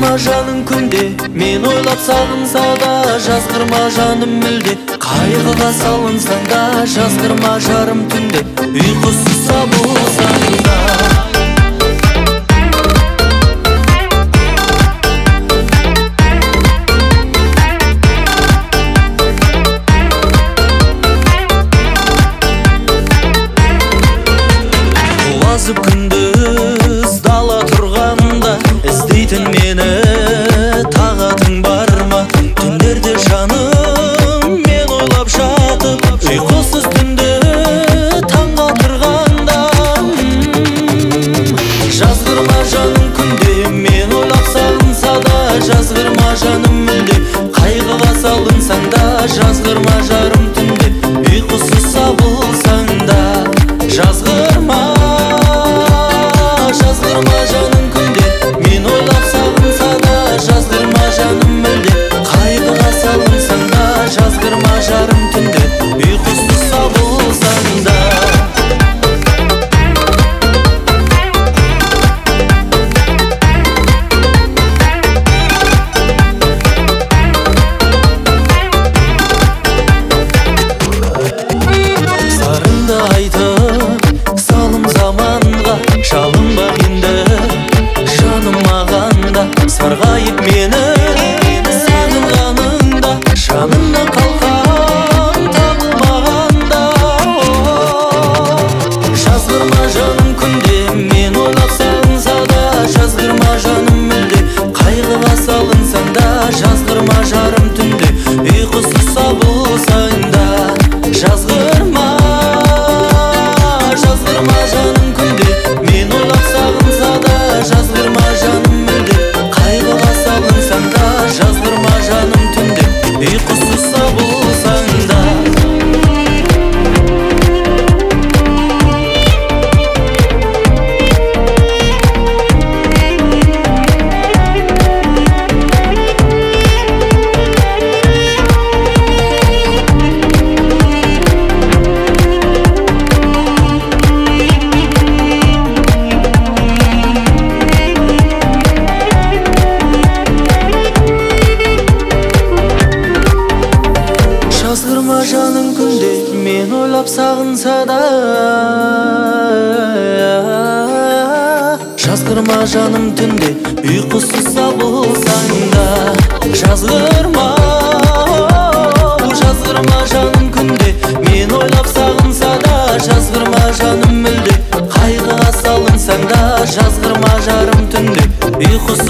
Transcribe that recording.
Жазғырма жаның күнде, мен ойлап сағынса да, жазғырма жаным мүлде. Қайғыға салынсаң да, жазғырма жарым түнде, ұйқысыз болсаң да. Азып күндіз дала тұрғанда, іздейтін мені тағатың бар ма? Түндерде жаным мен ойлап жатып, ұйқысыз түнде таңға тұрғанда. Жазғырма жаным күнде, мен ойлап сағынса да, жазғырма жаным мүлде. Қайғыға салынсаң да, жазғырма жарым түнде, ұйқысыз болсаң да. Жазғырма жаным күнде, мен ойлап сағынса да, жазғырма жаным мүлде. Қайғыға салынсаң да, жазғырма жарым түнде, ұйқысыз болсаң да. Сарынды айтып салым заманға, шалынба енді жаным мағанда. Сарғайып мені сағынғаныңда, жанымда қалқан табылмағанда. Жазғырма жаным күнде, мен ойлап сағынса да, жазғырма жаным мүлде. Қайғыға салынсаң да, жазғырма жарым түнде, ұйқысыз болсаң да. Жазғырма жаным күнде, мен ойлап сағынса да, жазғырма жаным мүлде. Қайғыға салынсаң да, жазғырма жаным түнде, ұйқысыз болсаң да. Жазғырма жаным күнде, мен ойлап сағынса да, жазғырма жаным түнде, ұйқысыз болсаң да. Жазғырма жаным күнде, мен ойлап сағынса да, жазғырма жаным мүлде. Қайғыға салынсаң да, жазғырма жарым түнде, ұйқысыз